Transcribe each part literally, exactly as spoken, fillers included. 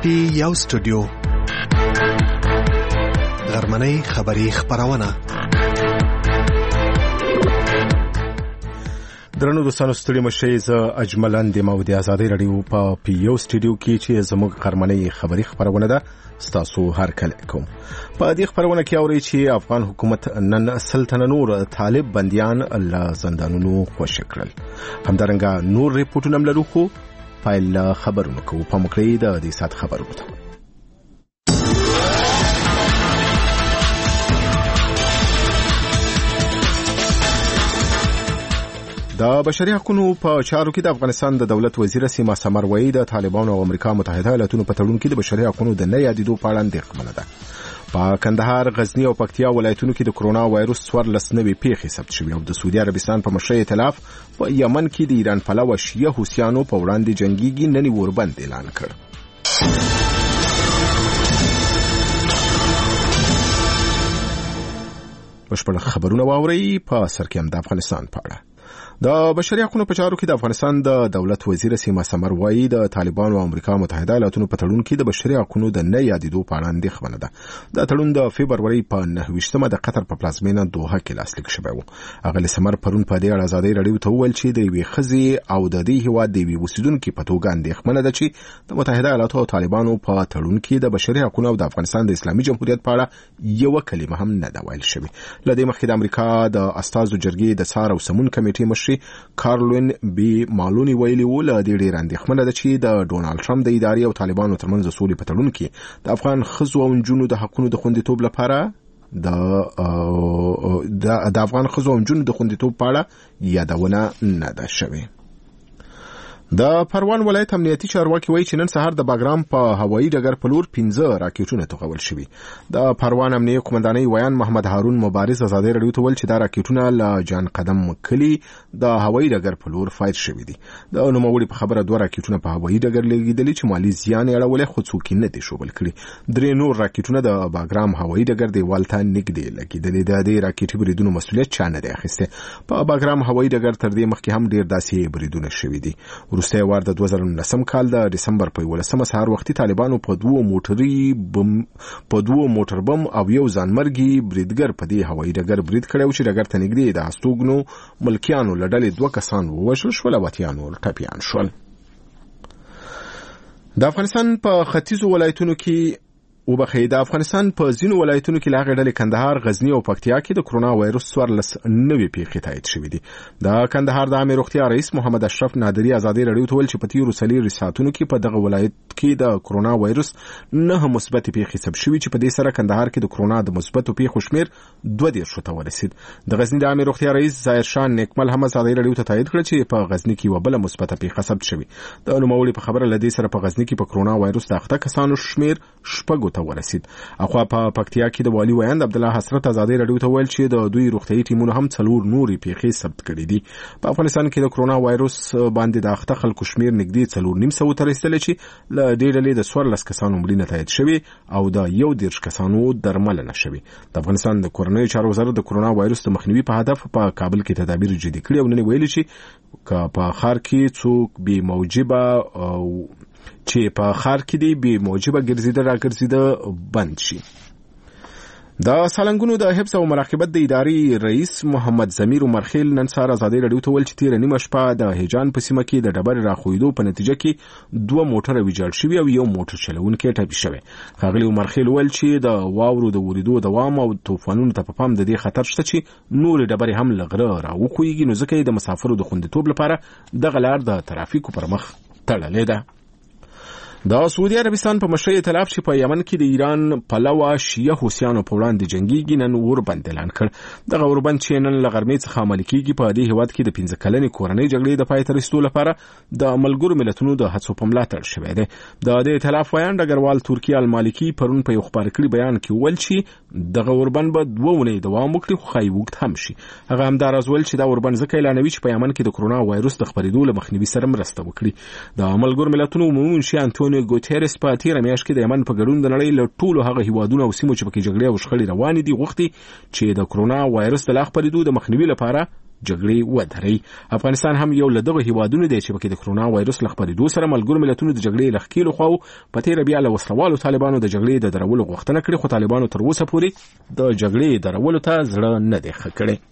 پی یو سټوډیو غرمنۍ خبری خبرونه درنو دوستانو ستړي مشه ز اجملن د مودي ازادي رادیو په پی یو سټوډیو کې چې زموږ غرمنۍ خبری خبرونه ده ستاسو هر کله کوم په دې خبرونه کې اوري چې افغان حکومت نن سلطنت نور طالب بنديان الله زندانونو خوش کړل همدارنګه نور ریپورتونه لرو خو فایل خبرونه کوو په مکرې د دې سات خبرونه ده د بشري حقوقو په چارو کې د افغانستان د دولت وزیر سیما سمر وایي د طالبانو او امریکا متحده ایالاتونو په تړون کې د بشري حقوقو د نه یادېدو په اړه اندېښمنه ده. په کندهار، غزنی او پکتیا ولایتونو کې د کرونا وایروس څوارلس نوي پیښې ثبت شوې او د سعودي عربستان په مشرۍ ائتلاف په یمن کې د ایران پلوه شیعه حوثیانو په وړاندې جنگيږي نن وربند اعلان کړ. بشپړ خبرونه واوري په سر کې هم د افغانستان په اړه. د بشري حقوقو په چارو کې د افغانستان د دولت وزیر سیما سمر وایي د طالبانو او امریکا متحده ایالاتونو په تړون کې د بشري حقوقو د نه یادېدو په اړه اندېښمنه ده. د تړون د فبروري په نهه ویشتمه د قطر په پلازمینه دوحه کې لاسلیک شوی و. اغلی سمر پرون په دې اړه ازادي رادیو ته وویل چې د یوې ښځې او د دې هیواد د یوې اوسیدونکو په توګه اندېښمنه ده چې د متحده ایالاتو او طالبانو په تړون کې د بشري حقوقو او د افغانستان د اسلامي جمهوریت په اړه یو کلمه هم نه ده ویل شوې. لدې مخکې د امریکا د استازو جرګې د څار او سمون کمیټې مشر کارلوین بی مالونی ویلي و له دې ډېر اندېښمنه ده چې د ډونالد ټرمپ د ادارې او طالبانو ترمنځ د سولې په تړون کې د افغان ښځو او نجونو د حقوقو د خوندیتوب لپاره د د افغان ښځو او نجونو د خوندیتوب په اړه یادونه نه ده شوې. د پروان ولایت امنیتي چارواکي وایي چې نن سهار د باګرام په هوایي ډګر په لور پنځه راکټونه توغول شوي. د پروان امنیتي قومندانۍ ویان محمد هارون مبارز ازادي رادیو ته ویل چې دا راکټونه له جان قدم کلی د هوایي ډګر په لور فایر شوي دي. د نوموړي په خبره دوه راکټونه په هوایي ډګر لګیدلي چې مالي زیان یې اړولی خو څوک نه دي شوبل کړي. درې نور راکټونه د باګرام هوایي ډګر دیوال ته نږدې لګیدلي. د دې راکټي بریدونو مسؤلیت چا نه دی اخیستی. په باګرام هوایي ډګر تر دې مخکې هم ډېر داسې بریدونه شوي دي. وروستی وار د دوه زره نولسم کال د دسمبر په یولسمه سهار وختي طالبانو په دوه موټري بم په دوه موټر بم او یو ځانمرګي بریدګر په دې هوایي ډګر برید کړی و چې ډګر ته نږدې د هستوګنو ملکیانو له ډلې دوه کسان ووژل شول او اتیانو ټپیان شول. د افغانستان په ختیځو ولایتونو کې وبخې د افغانستان په ځینو ولایتونو کې لاغې ډلې کندهار، غزنی او پکتیا کې د کرونا وایروس څوارلس نوي پیښې تایید شوې دي. د کندهار د عامه روغتیا رئیس محمد اشرف نادری ازادي رادیو ته ویل چې په تیرو څلورو ساعتونو کې په دغه ولایت کې د کرونا وایروس نه مثبت پیښې ثبت شوې چې په دې سره کندهار کې د کرونا د مثبت پیښو شمیر دوه دېرش ته ورسید. د غزنی د عامه روغتیا رئیس ظاهر شاه نیکمل هم ازادي رادیو ته تایید کړ چې په غزنی کې وبله مثبت پیښه ثبت شوې. د نوموړي په خبره لدې سره په غزنی کې په کرونا وایروس د اخته کسانو شمیر شپږو ته ورسید. اخوا په پکتیا کې د والي ویاند عبد الله حسرت ازادي رادیو ته ویل چې د دوی روغتيایي ټیمونو هم څلور نوري پیښې ثبت کړې دي. په افغانستان کې د کرونا وایروس باندې د اخته خلکو شمیر نږدې څلور نیم سوه ته رسیدلی چې له دې ډلې د څوارلس کسانو مړینه تایید شوې او د یو دېرش کسانو درملنه شوې. د افغانستان د کورنیو چارو وزارت د کرونا وایروس د مخنیوي په هدف په کابل کې تدابیر جدي کړي او نن ویلي چې په ښار کې څوک بې موجبه او چې په ښار کې دی بې موجبه ګرځیده راګرځیده بند شي. د سالنګونو د حفظ او مراقبت د ادارې رئیس محمد زمیر عمرخیل نن سهار ازادي رادیو ته ویل چې تیره نیمه شپه د هیجان په سیمه کې د ډبرې راخویدو په نتیجه کې دوه موټره ویجاړ شوي او یو موټر چلونکی ټپي شوی. ښاغلي عمرخیل ویل چې د واورو د ورېدو دوام او طوفانونو ته په پام د دې خطر شته چې نورې ډبرې هم له غره راوخویږي نو ځکه یې د مسافرو د خوندیتوب لپاره دغه لار د ترافیکو پر مخ تړلې ده. د سعودي عربستان په مشرۍ ائتلاف چې په یمن کې د ایران پلوه شیعه حوثیانو په وړاندې جنګيږي نن وربند اعلان کړ. دغه وربند چې نن له غرمې څخه عملي کېږي په دې هیواد کې د پنځه کلنې کورنۍ جګړې د پای ته رسېدو لپاره د ملګرو ملتونو د هڅو په ملاتړ شوی دی. د دې ائتلاف ویاند ډګروال ترکیه المالکي پرون په یو خبري کړي بیان کې ویل چې دغه وربند به دوه اونۍ دوام وکړي خو ښایي اوږد هم شي. هغه همداراز ویل چې دا وربند ځکه اعلانوي چې په یمن کې د کرونا وایروس د خپرېدو له مخنیوي سره مرسته وکړي. د ملګرو ملتونو عمومي منشي انټونیو ګوتيرس په تیره میاشت کې د یمن په ګډون د نړۍ له ټولو هغه هیوادونو او سیمو چې پکې جګړې او شخړې روانې دي غوښتي چې د کرونا وایروس د لا خپرېدو د مخنیوي لپاره جګړې ودري. افغانستان هم یو له دغه هیوادونو دی چې پکې د کرونا وایرس له خپرېدو سره ملګرو ملتونو د جګړې له ښکېلو خواو په تېره بیا له وسلوالو طالبانو د جګړې د درولو غوښتنه کړې، خو طالبانو تر اوسه پورې د جګړې درولو ته زړه نه دی ښه کړی.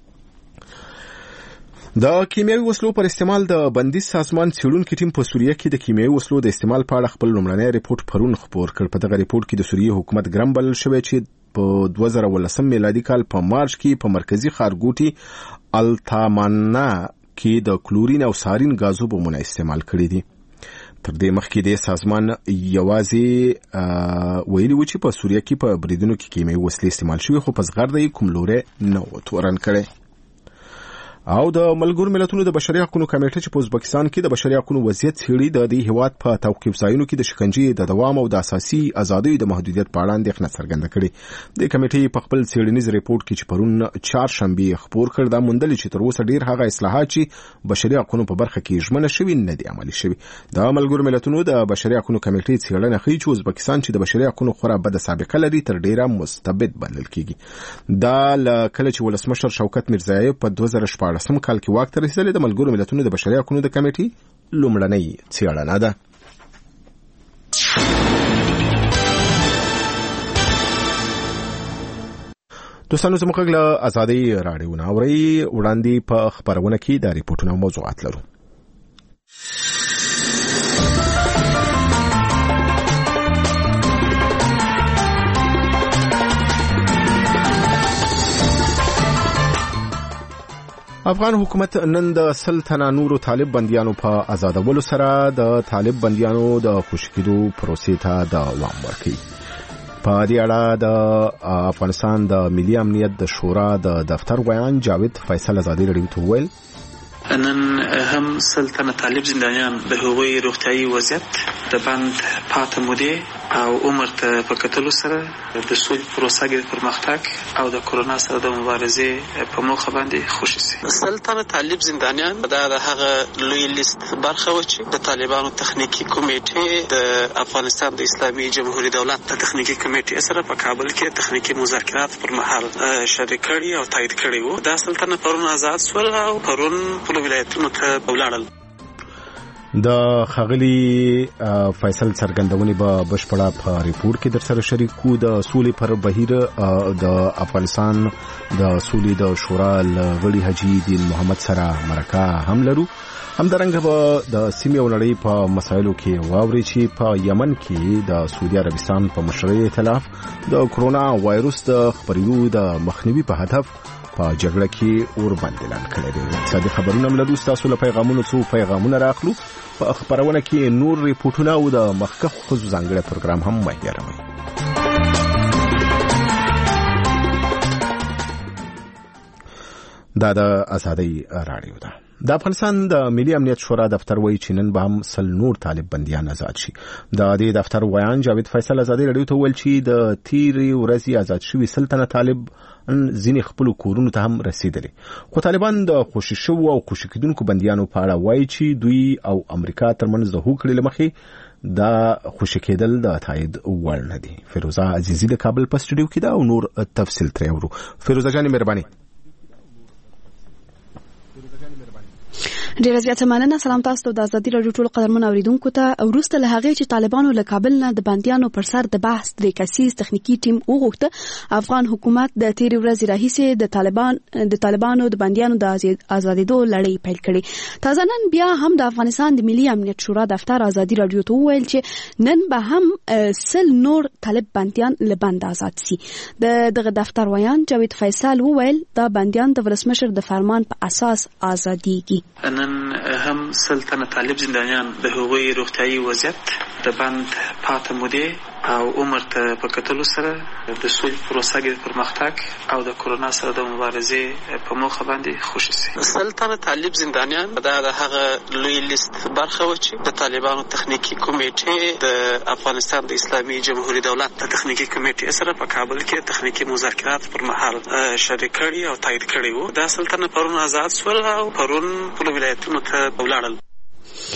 د کیمیاوي وسلو پر استعمال د بندیز سازمان څېړونکي ټیم په سوریه کې د کیمیاوي وسلو د استعمال په اړه خپل لومړنی ریپورت پرون خپور کړ. په دغه ریپورت کې د سوریه حکومت ګرم بلل شوی چې په دوه زره ولسم میلادي کال په مارچ کې په مرکزی ښارګوټي التامانا کې د کلورین او سارین غازو بمونه استعمال کړي دي. تر دې مخکې د سازمان یوازې ویلي و چې په سوریه کې په بریدونو کې کیمیاوي وسلې استعمال شوي، خو په زغرده یې کوم لوري نه و تورن کړی. او د ملګرو ملتونو د بشري حقوقو کمیټه چې په ازبکستان کې د بشري حقوقو وضعیت څېړي د دې هیواد په توقیف ځایونو کې د شکنجې د دوام او د اساسي ازادیو د محدودیت په اړه اندېښنه څرګنده کړې. د کمیټې په خپل څېړنیز ریپورت کې چې پرون چهارشنبه خپور کړ دا موندل چې تر اوسه ډیر هغه اصلاحات چې بشري حقوقو په برخه کې ژمنه شوي نه دي عملي شوي. د ملګرو ملتونو د بشري حقوقو کمیټې څېړنه ښیي چې ازبکستان چې د بشري حقوقو خورا بد سابقه لري تر ډیره مستبد بلل کېږي. دا کله چې ولسمشر شوکت میرزایف په دوه زره شپاړسم کال کې واک رسیدلې د ملګرو ملتونو د بشري حقوقو د کمیټې لومړنۍ څېړنه ده. دوستانو زموږ غږ له ازادۍ راډیو نه اورئ. وړاندې په خپرونه کې د ریپورټونو موضوعات لرو. افغان حکومت نن د سل تنه نورو طالب بندیانو په آزادولو سره د طالب بندیانو د خوشي کېدو پروسې ته دوام ورکوي. په دې اړه د افغانستان د ملي امنیت د شورا د دفتر ویان جاوید فیصل ازادي راډیو ته وویل نن هم سل تنه طالب زندانیان د هغوی روغتیايي وضعیت د بند پاتې مودې او عمر ته په کتلو سره د سولې پروسه کې پرمختګ او د کرونا سره د مبارزې په موخه باندې خوشي سي. سل تنه طالب زندانیان دا د هغه لوی لیست برخه و چې د طالبانو تخنیکی کمیټې د افغانستان د اسلامي جمهوریت دولت د تخنیکی کمیټې سره په کابل کې تخنیکی مذاکرات پر مهال شریک کړي او تایید کړي وو. دا سل تنه پرون آزاد شول او پرون په ولایتونو ته ولاړل. د خغلی فیصل څرګندونې به بشپړه په ریپورت کې در سره شریکو. د سولې پر بهیر د افغانستان د سولې د شورا غړي حاجی دین محمد سره مرکه هم لرو. همدارنګه به د سیمې او نړۍ په مسایلو کې واوري چې په یمن کې د سعودي عربستان په مشرۍ ائتلاف د کرونا وایرس د خپرېدو د مخنیوي په هدف په جګړه کې اور باندې اعلان کړی دی. اقتصادي خبرونه هم لرو. ستاسو له پیغامونو څو پیغامونه راخلو. په خبرونه کې نور ریپورټونه او د مخکښ ښځو ځانګړی پروګرام هم مه هېروئ. دا د ازادۍ راډیو ده. د افغانستان د ملي امنیت شورا دفتر وایي چې نن به هم سل نور طالب بندیان آزاد شي. د دې دفتر ویان جاوید فیصل ازادي راډیو ته ویل چې د تیرې ورځې آزاد شوي سل تنه طالب ځینې خپل کورونو ته هم رسیدلي، خو طالبان د خوشي شوو او خوشي کېدونکو بندیانو په اړه وایي چې دوی او امریکا ترمنځ د هوکړې له مخې دا خوشي کېدل د تایید وړ نه دي. فیروزه عزیزي د کابل په سټوډیو کې ده او نور تفصیل ترې اورو. فیروزه جانې مهرباني. ډیره زیاته مننه. سلام تاسو ته د ازادي راډیو ټول قدرمن اوریدونکو ته. وروسته له هغې چې طالبانو له کابل نه د بندیانو پر سر د بحث درې کسیز تخنیکی ټیم وغوښته، افغان حکومت د تیرې ورځې راهیسې د طالبان د طالبانو د بندیانو د آزادېدو لړۍ پیل کړې. تازه نن بیا هم د افغانستان د ملي امنیت شورا دفتر ازادي راډیو ته وویل چې نن به هم سل نور طالب بندیان له بند آزاد سي. د دغه دفتر ویان جاوید فیصل وویل دا بندیان د ولسمشر د فرمان په اساس آزادېږي. نن هم سل تنه طالب زندانیان د هغوی روغتیايي وضعیت د بند پاتې مودې او عمر ته په کتلو سره د سولې پروسه کې پرمختګ او د کرونا سره د مبارزې په موخه باندې خوشي سي. سل تنه طالب زندانیان دا د هغه لوی لیست برخه و چې د طالبانو تخنیکی کمیټې د افغانستان د اسلامي جمهوریت دولت د تخنیکی کمیټې سره په کابل کې تخنیکی مذاکرات پر مهال شریک کړي او تایید کړي وو. دا سل تنه پرون آزاد شول او پرون په ولایتونو ته ولاړل.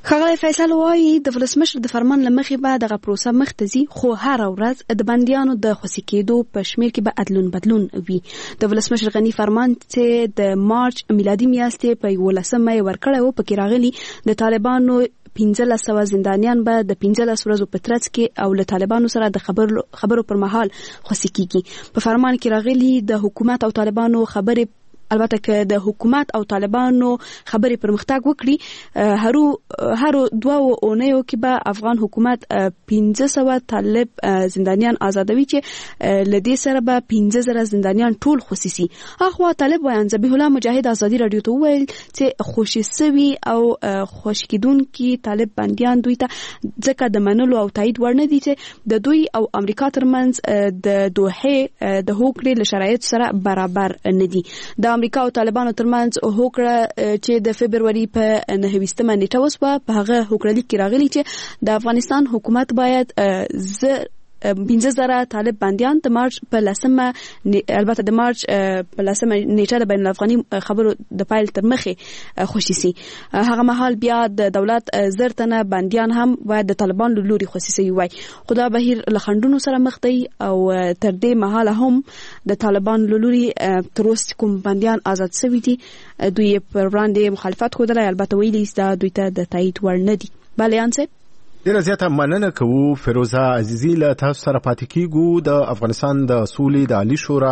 ښاغلی فیصل وایي د ولسمشر د فرمان له مخې به دغه پروسه مخته ځي، خو هره ورځ د بندیانو د خوسي کېدو په شمېر کې به ادلون بدلون وي. د ولسمشر غني فرمان چې د مارچ میلادي میاشتې په یولسمه یې ورکړی و، پکې راغلي د طالبانو پنځلس سوه زندانیان به د پنځلس ورځو په ترڅ کې او له طالبانو سره د خبرو خبرو پر مهال خوسي کیږي. په فرمان کې راغلي د حکومت او طالبانو خبرې، البته که د حکومت او طالبانو خبرې پرمختګ وکړي، هرو هرو دوه اونیو کې به افغان حکومت پنځه سوه طالب زندانیان آزادوي، چې لدې سره به پنځه زره زندانیان ټول خوشي سي. اخوا طالب وایي ذبیح الله مجاهد ازادي رادیو ته وویل چې خوشي سوي او خوشي کیدونکي طالب بندیان دوی ته ځکه د منلو او تایید وړ نه دي چې د دوی او امریکا ترمنځ د دوحې د هوکړې له شرایطو سره برابر نه دي. د امریکا او طالبانو ترمنځ هوکړه چې د فبروري په نهه ویشتمه نیټه وسوه، په هغه هوکړه لیک کې راغلي چې د افغانستان حکومت باید ز پنځه زره طالب بندیان د مارچ په لسمه، البته د مارچ په لسمه نیټه د بین الافغاني خبرو د پایل تر مخې خوشي سي. هغه مهال بیا د دولت زر تنه بندیان هم باید د طالبانو له لوري خوشي سي وای. خدا بهیر له خنډونو سره مخ دی او تر دې مهال هم د طالبانو له لوري تر اوسه کوم بندیان آزاد شوي دي، دوی پر وړاندې مخالفت ښودلی، البته ویلي دا دوی ته د تایید وړ نه دي. بالیان صاحب ډیره زیاته مننه کوو. فیروزه عزیزی له تاسو سره پاتې کیږو. د افغانستان د سولې د عالی شورا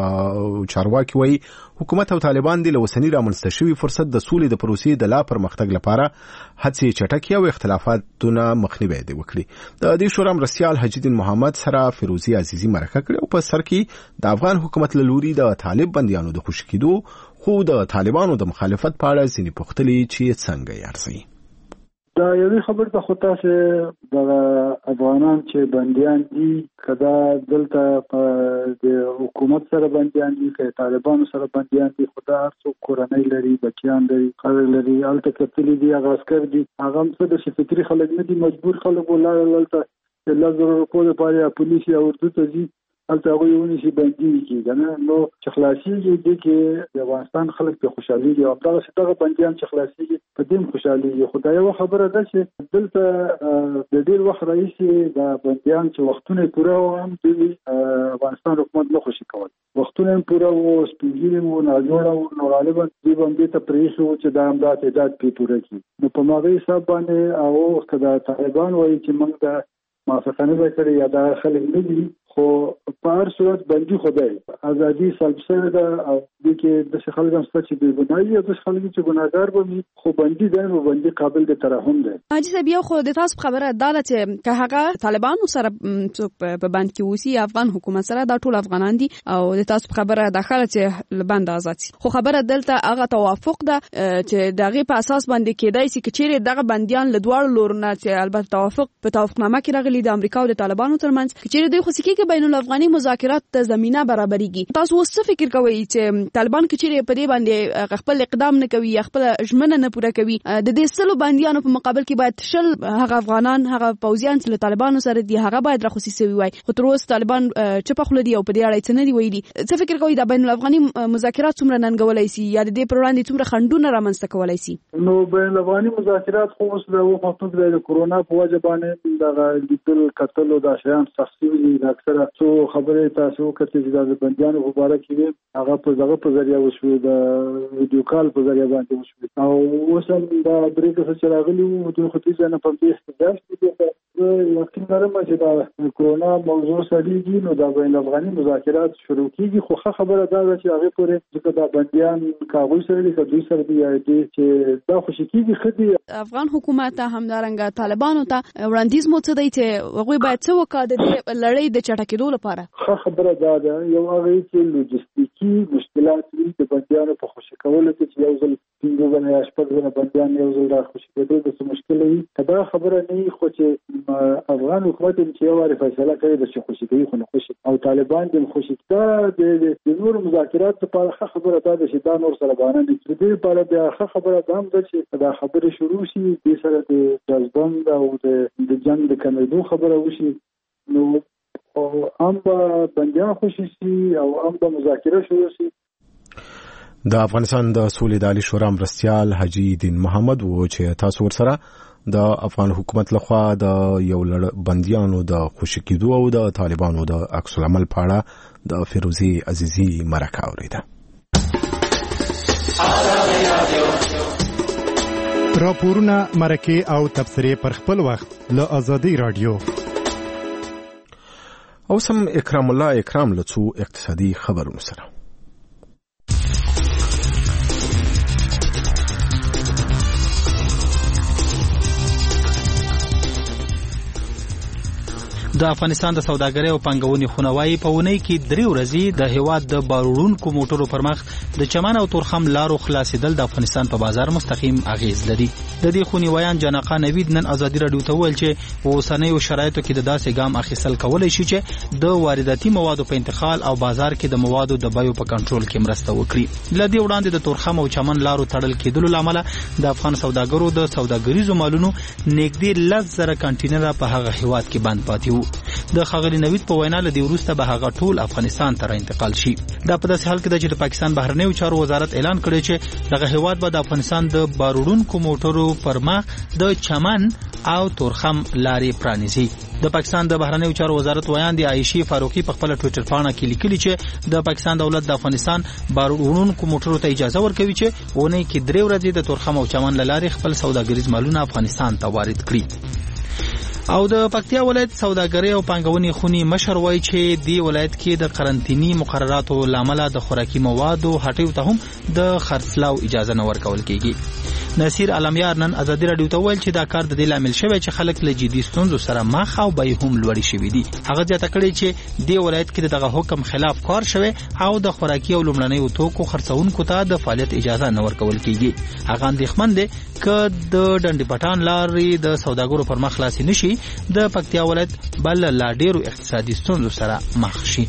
چارواکي وایي حکومت او طالبان د اوسنی رامنځته شوي فرصت د سولې د پروسې د لا پرمختګ لپاره هڅې چټکې او اختلافاتونه مخنیوي دي وکړي. د دې شورا مرستیال حجی الدین محمد سره فیروزه عزیزی مرکه کړې او په سر کې د افغان حکومت له لوري د طالب بندیانو د خوشي کېدو خو د طالبانو د مخالفت په اړه ځینې پوښتنې چې څنګه یې ارزي. دا یوه خبره ده، خو تاسو د افغانان چې بندیان دي، کدا دلته د حکومت سره بندیان دي، که طالبانو سره بندیان دي، خدا هر څوک کورنۍ لري، بچیان لري، خلک لري، هلته کتلي دي، هغه عسکر دي، هغه هم څه د فکري خلک نه دي، مجبور خلک ولاړ دلته لږ زره روپو لپاره یا پولیس یا اردو ته ځي، هلته هغوی ونیسي بندي کېږي که نه. نو چې خلاصېږي دې کې د افغانستان خلک پرې خوشحالېږي او همدغسې دغه بندیان چې خلاصېږي په دې هم خوشحالېږي. خو دا یوه خبره ده چې دلته د ډېر وخت راهیسې دا بندیان چې وختونه یې پوره وو، هم دوی افغانستان حکومت نه خوشي کول، وختونه یې پوره وو، سپین ږیري وو، ناجوړه وو، نو غالبا دوی به همدې ته پرېښي وو چې دا همدا تعداد پرې پوره کړي. نو په هماغه حساب باندې او که د طالبان وایي چې موږ د موافقه نه ده کړې یا دا خلک نه دي، خو په هر صورت بندي خو دی، ازادي سلب شوې ده او دې کې داسې خلک هم شته چې بې ګناه وي او داسې خلک چې ګناهګار به وي، خو بندي دی نو بندي قابل د ترحم دی. حاجي صاحب یو خو د تاسو خبره دا ده چې که هغه طالبانو سره څوک په بند کې اوسي، افغان حکومت سره دا ټول افغانان دي او د تاسو خبره داخله چې له بند آزاد شي، خو خبره دلته هغه توافق ده چې دغه په اساس باندې کېدای شي چې چیرې دغه بندیان له دواړو لورونو چې البته توافق په توافقنامه کې راغلي د امریکا او د طالبانو ترمنځ، چیرې دوی خوشي کې بین الافغاني مذاکرات ته زمينه برابرېږي. تاسو اوس څه فکر کوئ چې طالبان کې چیرې په دې باندې خپل اقدام نه کوي یا خپل ژمنه نه پوره کوي، د دې سلو بندیانو په مقابل کې باید شل هغه افغانان، هغه پوځیان چې له طالبانو سره دي، هغه باید راخصي شوي وای، خو تر اوسه طالبان چپ خله دي او په دې اړه څه نه دی ویلي. څه فکر کوئ دا بین الافغاني مذاکرات څومره ننګولای شي یا د دې پر وړاندې څومره خنډونه رامنځته کولای شي؟ نو بین الافغاني مذاکرات خو اوس د وخت د کرونا په وجه باندې دغه لیدل کتل او د شیان تخصیص دي، اکثره څو خبره تاسو کته چې د بندیانو مبارک وي هغه په دغه په ذریعہ وشو، د ویډیو کال په ذریعہ باندې وشو، او اوس هم دا بریک څه راغلی وو د خصوصي نه په دې احتجاج کې یقین لرم چې دا کرونا موضوع سړيږي نو دا بین الافغاني مذاکرات شروع کیږي. خو خبره دا ده چې هغه پورې چې دا بندیان کابل سره دي کډوي سره دي چې دا خوشي کیږي. خدي افغان حکومت هم دارنګ طالبانو ته وړاندیز مو څه دی چې هغه باید څه وکړي د لړۍ د چټکېدو لپاره؟ خبره دا ده یو هغه چې لوجستیکي مشکلات دي د بندیانو په خوشي کولو کې چې یو ځل پنځه ځله یا شپږ ځله بندیان یو ځل را خوشي کېدل د څه مشکل وي. دا خبره نه خو چې افغان حکومت چې یو واری فیصله کوي د څه خوشي کوي خو نه خوشي او طالبان د خوشي کړه د نور مذاکرات لپاره خبره دا ده چې دا نور سره باندې د دې لپاره بیا خبره دا هم ده چې دا خبره شروع شي د سره د جذبند او د جنگ د کمیدو خبره وشي نو او هم به بندیان خوشي شي او هم به مذاکره شروع شي. د افغانستان د سولې د عالی شورا مرستیال حاجی دین محمد و چې تاسو ورسره د افغان حکومت لخوا د یو لړ بندیانو د خوشی کېدو او د طالبانو د عکس العمل په اړه د فیروزی عزیزی مرکه اوریده. راپورونه مرکه او تبصره پر خپل وخت له آزادی رادیو. اوسم اکرام الله اکرام لڅو اقتصادي خبرونه سره. د افغانستان د سوداګرۍ او پانګونې خونوایي په ونی کې درې ورځې د هیواد د باروړونکو موټرو پر مخ د چمن او تورخم لارو خلاصېدل د افغانستان په بازار مستقیم اغیز لري. د دې خونیوایان جناقه نوید نن آزادي رادیو ته ویل چې په اوسنیو شرایطو کې د داسې ګام اخیستل کولای شي چې د وارداتي موادو په انتقال او بازار کې د موادو د بیو په کنټرول کې مرسته وکړي. لدې وړاندې د تورخم او چمن لارو تړل کېدلو لامل د افغان سوداګرو د سوداګریزو مالونو نږدې لس زره کانټینر په هغه هیواد کې بند پاتې وو. د خغلی نوید په وینا له دې وروسته به هغه ټول افغانستان ته انتقال شي. دا په داسې حال کې د پاکستان بهرنیو چارو وزارت اعلان کړی چې دغه هیواد به د افغانستان د باروړونکو موټرو پر مخ د چمن او تورخم لارې پرانیزي. د پاکستان د بهرنیو چارو وزارت ویان دی عائشې فاروقي په خپل ټوئیټر پاڼه کې لیکلي چې د پاکستان دولت د افغانستان باروړونکو موټرو ته اجازه ورکوي چې ونې کې درې ورځې د تورخم او چمن لارې خپل سوداګریز مالونه افغانستان ته وارد کړي. او د پکتیا ولایت سوداګرۍ او پانګونې خونی مشر وایي چې دی ولایت کې د قرنطینی مقرراتو لامل د خوراکي موادو هټیو ته هم د خرڅلاو اجازه نه ورکول کیږي. نصیر علمیار نن آزادی رادیو ته ویل چې دا کار د دې لامل شوی چې خلک له جدي ستونزو سره مخ او به هم لوړی شوی دي. هغه ځکه کړي چې دی ولایت کې دغه حکم خلاف کار شوی او د خوراکي او لومړنۍ توکو خرڅونکو ته د فعالیت اجازه نه ورکول کیږي. هغه اندېښمن دي چې د ډنډ پټان لارې د سوداګرو پر مخ خلاص نشي د پکتیا ولایت بل لا ډیرو اقتصادي ستونزو سره مخ شي.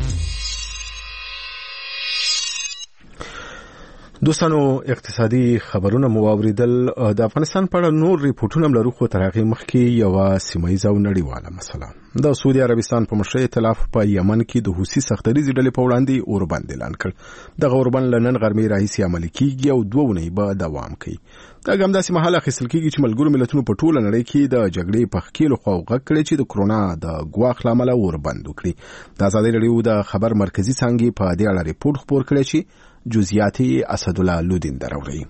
دوستانو اقتصادي خبرونه مو اوریدل. د افغانستان په اړه نور ریپورتونه لرو خو تر هغه مخکې یو سیمایي او نړیواله مسله. د سعودي عربستان په مشرۍ ائتلاف په یمن کې د حوثي سختریزې ډلې په وړاندې اوربند اعلان کړ. دغه اوربند لنن غرمې راهیسې عملي کیږي او دوه ونې به دوام کوي. دا ګام داسې مهال اخیستل کیږي چې ملګرو ملتونو په ټوله نړۍ کې د جګړې په خکیلو خوا غږ کړی چې د کرونا د ګواښ لامل اوربند وکړي. د آزادي رادیو د خبر مرکزی څنګه په دې اړه ریپورت خپور کړی چې جزئیاتي اسدالله لودین دراوړي.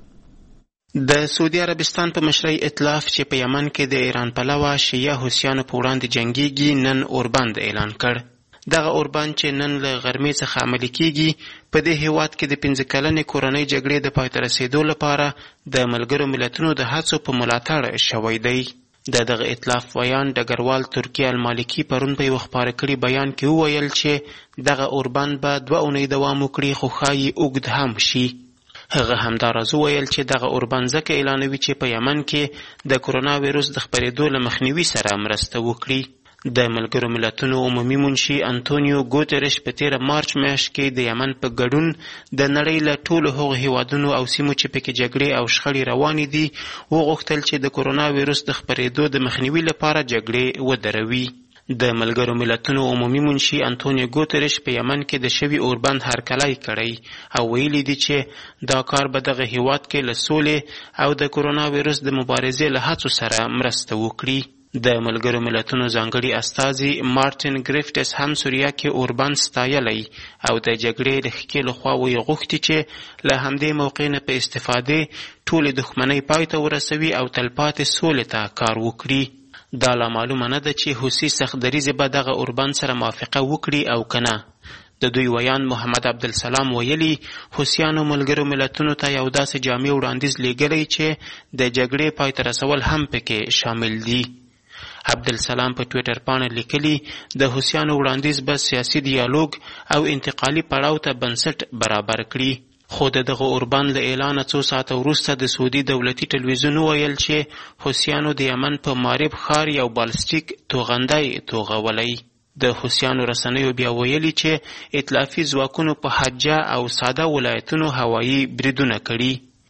د سعودي عربستان په مشرۍ ائتلاف چې په یمن کې د ایران پلوه شیعه حوثیانو په وړاندې جنگيږي نن اوربند اعلان کړ. دغه اوربند چې نن له غرمې څخه عملي کیږي په دې هیواد کې د پنځه کلنې کورنۍ جګړې د پای ته رسیدو لپاره د ملګرو ملتونو د هڅو په ملاتړ شوی دی. د دغه ائتلاف ویان ډګروال ترکیه المالکی پرون په یو خبري کړي بیان کې وویل چې دغه اوربند به دوه اونۍ دوام وکړي خو ښایي اوږد هم شي. هغه همداراز وویل چې دغه اوربند ځکه اعلانوي چې په یمن کې د کرونا وایرس د خپرېدو له مخنیوي سره مرسته وکړي. د ملګرو ملتونو عمومي منشي انټونیو ګوتریش په تیر مارچ میاشت کې د یمن په ګډون د نړۍ له ټولو هغو هیوادونو او سیمو چې پکې جګړې او شخړې روانې دي وغوښتل چې د کرونا وایرس د خپرېدو د مخنیوي لپاره جګړې ودروي. د ملګرو ملتونو عمومي منشي انټونیو ګوتریش په یمن کې د شوي اوربند هرکلی کړی او ویلي دي چې دا کار به دغه هیواد کې له سولې او د کرونا وایرس د مبارزې له هڅو سره مرسته وکړي. د ملګرو ملتونو ځانګړي استازي مارټین ګریفټس هم سوریه کې اوربند ستایلی او د جګړې د ښکېلو خوا ویې غوښتي چې له همدې موقع نه په استفادې ټولې دښمنۍ پای ته ورسوي او تلپاتې سولې ته کار وکړي. دا لا معلومه نه ده چې حوثي سختدریځې به دغه اوربند سره موافقه وکړي او که نه. د دوی ویان محمد عبدالسلام ویلي حوثیانو ملګرو ملتونو ته یو داسې جامع وړاندیز لیږلی چې د جګړې پای ته رسول هم پکې شامل دي. عبدالسلام په ټویټر باندې لیکلي د حوثیانو وړاندیز به سیاسي ډیالوګ او انتقالي پړاو ته بنسټ برابر کړي. خو د دغه اوربند له اعلانه څو ساعته وروسته د سعودي دولتي ټلویزیون وویل چې حوثیانو د یمن په مارب ښار یو بالستیک توغندی توغولی. د حوثیانو رسنیو بیا ویلي چې ائتلافي ځواکونو په حجه او ساده ولایتونو هوایي بریدونه کړي.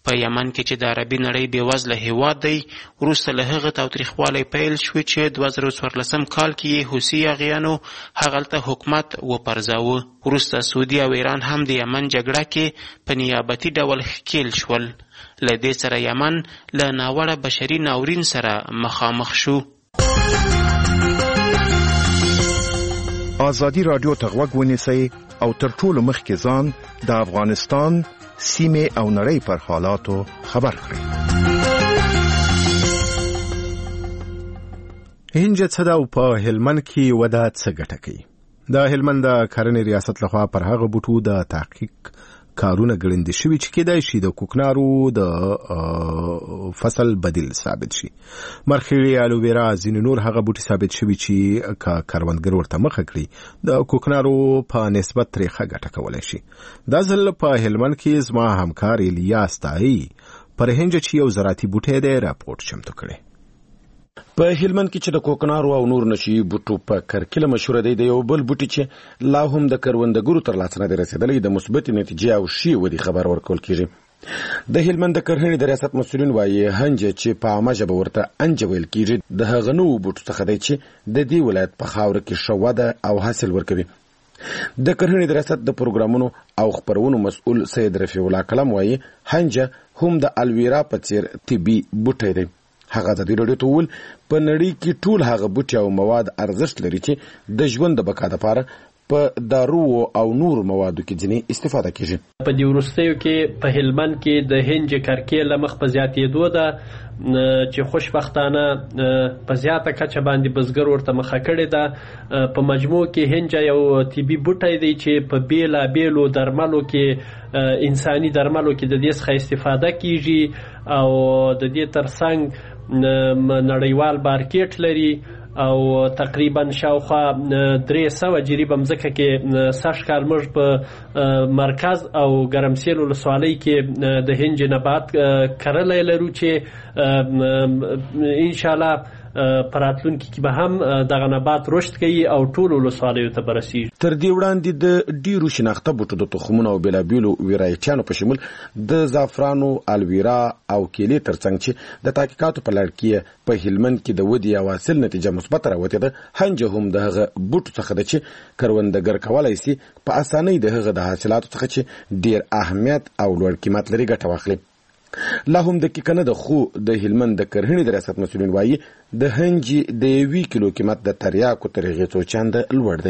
په یمن کې چې د عربي نړۍ بېوزله هیواد دی وروسته له هغه تاوتریخوالی پیل شوې چې دوه زره څوارلسم کال کې یې حوثي یاغیانو هغلته حکومت وپرځاوه. وروسته سعودي او ایران هم د یمن جګړه کې په نیابتي ډول ښکېل شول. له دې سره یمن له ناوړه بشري ناورین سره مخامخ شو. آزادي رادیو ته غوږ ونیسئ او تر ټولو مخکې ځان د افغانستان سیمې او نړۍ پر حالاتو خبر کړئ. هند څه دا په هلمند کې ودا څه ګټه کوي؟ د هلمند د کرنې ریاست لخوا پر هغه بوټو د تحقیق کارونه ګړندې شوي چې کېدای شي د کوکنارو د فصل بدیل ثابت شي. مرخیړي، الوویرا، ځینې نور هغه بوټي ثابت شوي چې که کروندګر ورته مخه کړي د کوکنارو په نسبت ترې ښه ګټه کولی شي. دا ځل په هلمند کې زما همکار الیاس تایي پر هند چې یو زراعتي بوټی دی راپورټ چمتو کړی. په هلمند کې چې د کوکنارو او نور نشي بوټو په کرکیله مشهور دی د یو بل بوټي چې لا هم د کروندګرو تر لاس نه رسیدلی د مثبت نتیجې او ښې ودې خبر ورکول کیږي. د هلمند د کرهڼې د ریاست مسؤلین وایي هنج چې په عامه ژبه ورته انج ویل کیږي د هغه نوو بوټو څخه دی چې د دې ولایت په خاوره کې ښه وده او حاصل ورکوي. د کرهڼې د ریاست د پروګرامونو او خپرونو مسؤل سید رفیع الله کلام وایي هنج هم د الویرا په څیر طبي بوټی دی. هغه د دې راډیو ته وویل په نړۍ کې ټول هغه بوټي او مواد ارزښت لري چې د ژوند د بقا لپاره په دارو او نور موادو کې ځینې استفاده کیږي. په دې وروستیو کې په هلمند کې د هنج کرکیله مخ په زیاتېدو ده چې خوشبختانه په زیاته کچه باندې بزګر ورته مخه کړې ده. په مجموع کې هنج یو طبي بوټی دی چې په بیلابیلو درملو کې انساني درملو کې د دې څخه استفاده کیږي او د دې ترڅنګ نړیوال مارکیټ لري او تقریبا شاوخوا درې سوه جریبه مځکه کې سږ کال موږ په مرکز او ګرمسیل ولسوالۍ کې د هنج نبات کرلی لرو چې انشاءالله په راتلونکي کې به هم دغه نبات رشد کوي او ټولو ولسوالیو ته به رسیږي. تر دې وړاندې د ډیرو شناخته بوټو د تخمونو او بېلابېلو ویرایټیانو په شمول د زعفرانو، الویرا او کیلې ترڅنګ چې د تحقیقاتو په لړ کې په هلمند کې د ودې او حاصل نتیجه مثبت راوتې ده، هنج هم د هغه بوټو څخه ده چې کروندګر کولی سي په اسانۍ د هغه د حاصلاتو څخه چې ډیر اهمیت او لوړ قیمت لري ګټه واخلي. لا هم دقیقه نه ده خو د هلمند د کرهڼې د ریاست مسؤلین وایي د هنج د یوې کیلو قیمت د تریاکو تر هغې څو چنده لوړ دی.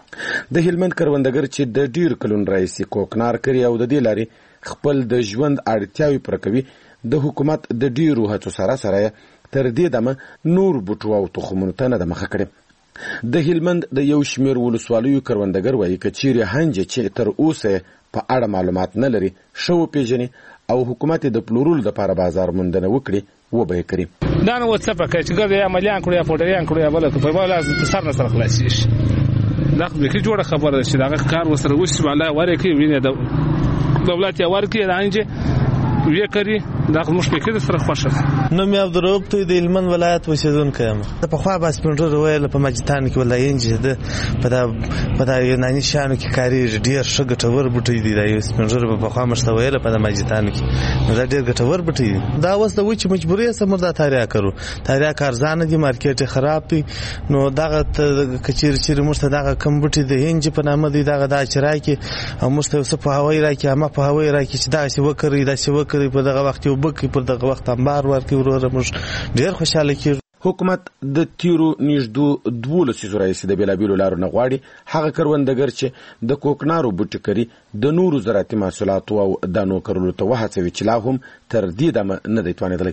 د هلمند کروندګر چې د ډیر کلونو راهیسې کوکنار کري او د دې لارې خپل د ژوند اړتیاوې پوره کوي، د حکومت د ډیرو هڅو سره سره تر دې دمه نور بوټو او تخمونو ته نه ده مخه کړې. د هلمند د یو شمېر ولسوالیو کروندګر وایي که چیرې هنج چې تر اوسه په اړه معلومات نه لري ښه وپېژني او حکومت د پلورلو لپاره بازار موندنه وکړي و به یې کړي. دا نو څه پکې چې ګرځي عملیان کړو یا پوډریان کړو یا بل په بل سر نه سره خلاص شي. دا خو به کې جوړه خبره ده چې دا کار وسره وشي والله ورکه ویني د دولت یا ورکه راځي وی کری دا خو مشکل کې سره خوښه. نو مې عبدالرؤف ته د هلمند ولایت اوسېدونکی یم. د پخوا به سپینږیرو ویل په ماجتان کې ولایي چې د په دا په دا یوناني شیانو کې کارېږي ډېر ښه ګټور بوټی دی. دا یو سپینږیرو به پخوا موږ ته ویله په د ماجتانو کې دا ډېر ګټور بوټی دی. دا اوس د وچې مجبورۍ سره موږ دا تریاک کرو. تریاک ارزانه دي، مارکیټ یې خراب دی. نو دغه که چیرې چیرې موږ ته دغه کم بوټي د هنج په نامه دی دغه دا چې راکړي او موږ ته یو څه پوهاوی راکړي، عامه پوهاوی راکړي چې دغسې وکړئ داسې وکړئ په دغه وخت یو بکې پر دغه وخت انبار ورکړي، وروره موږ ډېر خوشحاله کېږو. حکومت د تیرو نږدې دوه لسیزو راهیسې د بېلابېلو لارو نه غواړي هغه کروندګر چې د کوکنارو بوټي کري د نورو زراعتي محصولاتو او دانو کرلو ته وهڅوي چې لا هم تر دې دمه نه دی توانېدلی.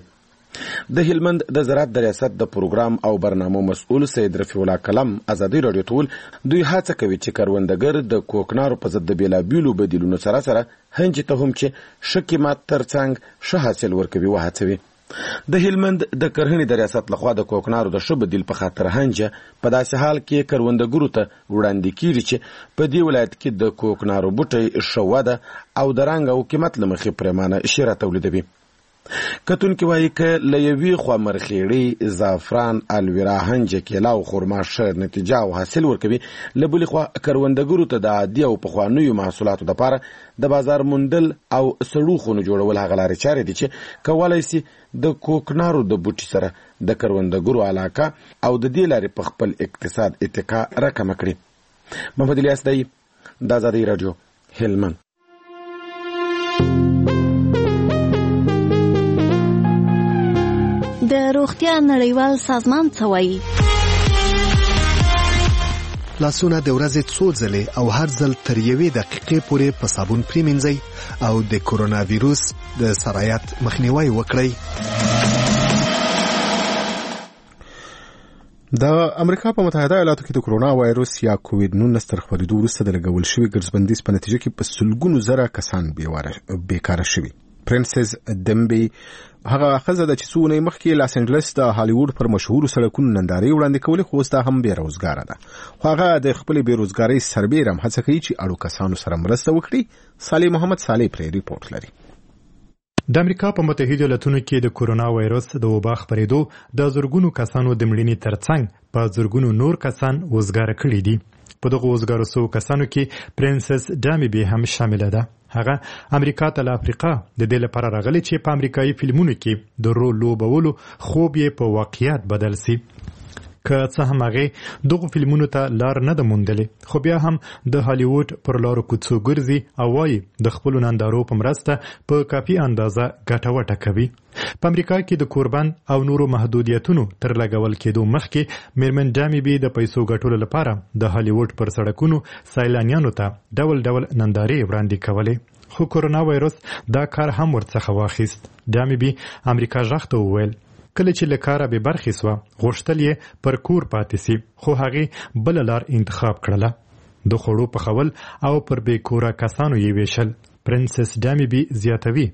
د هلمند د زراعت د ریاست د پروګرام او برنامو مسؤل سید رفیع الله کلام ازادي راډیو ته ویل دوی هڅه کوي چې کروندګر د کوکنارو په ضد د بېلابېلو بدیلونو سره سره هنج ته هم چې ښه قیمت ترڅنګ ښه حاصل ورکوي وهڅوي. د هلمند د کرهڼې د ریاست لخوا د کوکنارو د ښه بدیل په خاطر هنج په داسې حال کې کروندګرو ته وړاندې کیږي چې په دې ولایت کې د کوکنارو بوټی ښه وده او د رنګ او قیمت له مخې پرېمانه شیره تولیدوي. کتونکي وایي که له یوې خوا مرخیړي زعفران الویرا هنجه کیلا او خرما ښه نتیجه او حاصل ورکوي، له بلې خوا کروندګرو ته د عادي او پخوانیو محصولاتو دپاره د بازار موندل او سړو خونو جوړول هغه لارې چارې دي چې کولی سي د کوکنارو د بوټي سره د کروندګرو علاقه او د دې لارې په خپل اقتصاد اتکا راکمه کړي. محمد الیاس دی، د آزادۍ راډیو، هلمند. د روغتیا نړیوال سازمان څه وایي؟ لاسونه د ورځې څو ځلې او هر ځل تر یوې دقیقې پورې په صابون پریمنځئ او د کورونا ویروس د سرایت مخنیوی وکړئ. د امریکا په متحده ایالاتو کې د کرونا وایروس یا کووید نولس تر خپرېدو وروسته د لګول شوي ګرځبندیز په نتیجه کې په سلګونو زره کسان بیکاره شوي. پرنسس دمبي هغه ښځه ده چې څو اونۍ مخکې لاس انجلس د هالیوډ پر مشهورو سړکونو نندارې وړاندې کولې، خو اوس دا هم بېروزګاره ده. خو هغه د خپلې بېروزګارۍ سربېره هم هڅه کوي چې اړو کسانو سره مرسته وکړي. صالح محمد صالح پرې ریپورټ لري. د امریکا په متحده ایالاتونو کې د کورونا وایروس د وبا خپرېدو د زرګونو کسانو د مړینې ترڅنګ په زرګونو نور کسان وزګاره کړي دي. په دغه وزګارو سو کسانو کې پرنسس دامبي هم شامله ده. هغه امریکا ته له افریقا د دې لپاره راغلی چې په امریکایي فلمونو کې د رول لوبولو خوب یې په واقعیت بدل سي. که څه هم هغه دغه فلمونو ته لار نه ده موندلې، خو بیا هم د هالیوډ پر لارو کوڅو ګرځي او وايي د خپل نندارو په مرسته په کافي اندازه ګټه وټه کوي. په امریکا کې د کوربند او نورو محدودیتونو تر لګول کېدو مخکې میرمن دامبي د پیسو ګټلو لپاره د هالیوډ پر سړکونو سیلانیانو ته ډول ډول نندارې وړاندې کولې، خو کورونا وایروس دا کار هم ورڅخه واخیست. دامبي امریکا ژغ ته وویل کله چې له کاره بې برخې سوه، غوښتل یې پر کور پاتې سي، خو هغې بله لار انتخاب کړله، د خوړو پخول او پر بې کوره کسانو یې ویشل. پرنسس دامبي زیاتوي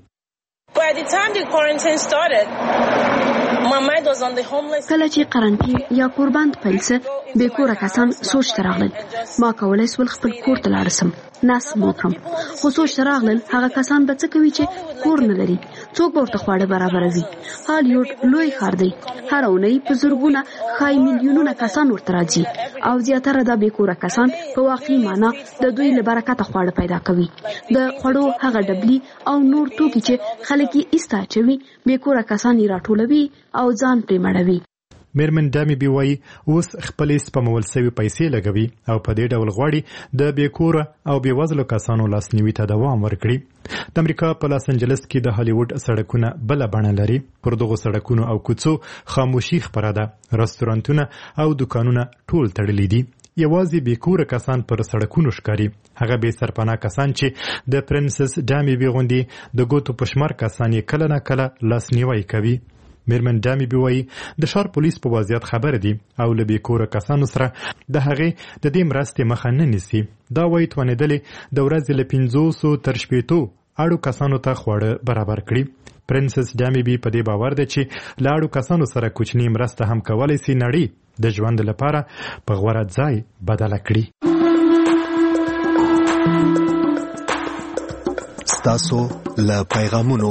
کله چې قرنطین یا کوربند پیل سه، بې کوره کسان سوچ ته راغلل ما کولی سول خپل کور ته لاړ سم، ناس موکړم، خو سوچ ته راغلل هغه کسان به څه کوي چې کور نه لري، څوک به ورته خواړه برابروي. هالیوډ لوی ښار دی، هره اونۍ په زرګونه ښایي میلیونونه کسان ورته راځي او زیاتره دا بې کوره کسان په واقعي معنا د دوی له برکته خواړه پیدا کوي. د خوړو هغه ډبلي او نور توکي چې خلک یې ایسته اچوي، بې کوره کسان یې راټولوي او ځان پرې مړوي. میرمن دامبي وایي اوس خپلې سپمول سوي پیسې لګوي او په دې ډول غواړي د بې کوره او بې وزلو کسانو لاسنیوي ته دوام ورکړي. د امریکا په لاس انجلس کې د هالیوډ سړکونه بله بڼه لري. پر دغو سړکونو او کوڅو خاموشي خپره ده، رستورانتونه او دکانونه ټول تړلي دي. یوازې بې کوره کسان پر سړکونو ښکاري، هغه بې سرپناه کسان چې د پرنسس دامبي غوندې د ګوتو په شمار کسان یې کله نه کله لاسنیوی کوي. میرمن دامبي وایي د ښار پولیس په وضعیت خبر دي او له بې کوره کسانو سره د هغې د دې مرستې مخه نه نیسي. دا وایي توانېدلې د ورځې له پنځوسو تر شپېتو اړو کسانو ته خواړه برابر کړي. پرنسس دامبي په دې باور ده چې له اړو کسانو سره کوچنی مرسته هم کولی سي نړۍ د ژوند لپاره په غوره ځای بدله کړي. ستاسو له پیغامونو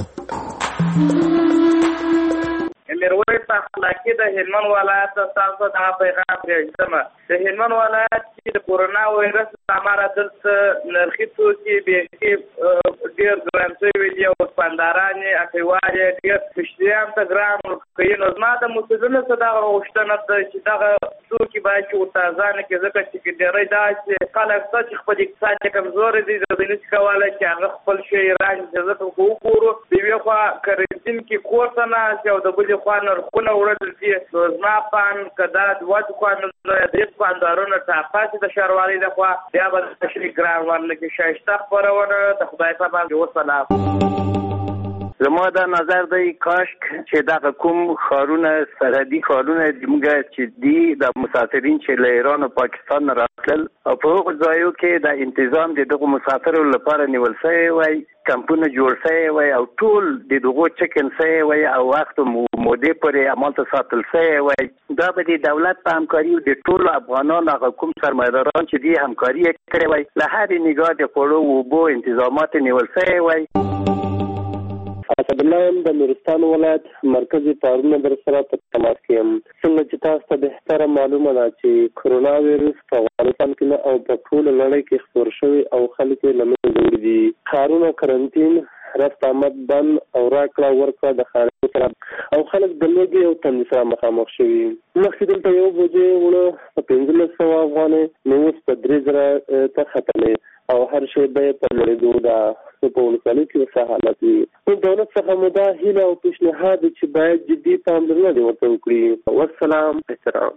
میرویس اخلاقی د هلمند ولایت تاسو ته پیغام پرېږدم. د هلمند ولایت کې د کورونا وایرس لپاره دلته نرخي توکي بیخي ډېر ګران شوي دي او دوکانداران یې اخیوال یې ډېر مشتریان ته ګران ورکوي. نو زما د مسؤلینو څخه دغه غوښتنه ده چې دغه توکي باید چې ورته ارزانه کړي، ځکه چې ډېری داسې خلک شته چې خپل اقتصاد یې کمزوری دی، دوی نشي کولی چې هغه خپل شی رانیسي. ځکه که وګورو د یوې خوا کرنټین کې کور ته ناست او د بلې خوا نرخونه وړل دي. نو زما پان که دا دوه دوکانونه درې دوکاندارونه ټاپاسي د ښاروالۍ لخوا بیا به تشریح ګران ورنکړي. ښایسته خپرونه د خدای په امان. وسلام. زما دا نظر دی کاشک چې دغه کوم ښارونه سرحدي ښارونه زموږ چې دي د مسافرین چې له ایران او پاکستان نه راتلل او په هغو ځایو کې د انتظام د دغو مسافرو لپاره نیول شوی وای، کمپونه جوړ شوی وای او ټول د دغو چکن شوی وای او وخت مودې پورې همالته ساتل شوی وای. دا به د دولت په همکاري د ټولو افغانانو هغه کوم سرمایه‌داران چې دي همکاري یې کړې وای، له هرې نګاه د خوړو و اوبو انتظامات نیول شوی وای. اسدالله زلام د نورستان ولایت مرکزی پارونه در سره په تماس کې یم. څنګه چې تاسو ته بهتره معلومه ده چې کرونا وایرس په افغانستان کې نه او په ټول نړۍ کې خپور شوی او خلک یې له منځه وړي دي. ښارونه کرنټین، رفت آمد بند او راکړه ورکړه د خارجو سره او خلک د لوږې او تندې سره مخامخ شوي. مخکې دلته یو بجې وړه په پنځلس سوه افغانۍ، نو اوس په درې زره ته ختمې او هر شی به یې په لوړېدو ده. په ولسوالۍ کې ورته حالت وي. نو دولت څخه مو دا هیله او پیشنهاد چې باید جدي پاملرنه دې ورته وکړي. والسلام. احترام.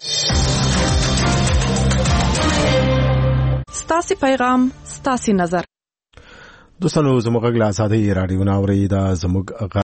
ستاسې پیغام ستاسې نظر. دوستانو زموږ غږ له ازادۍ راډیو نه اورئ. دا زموږ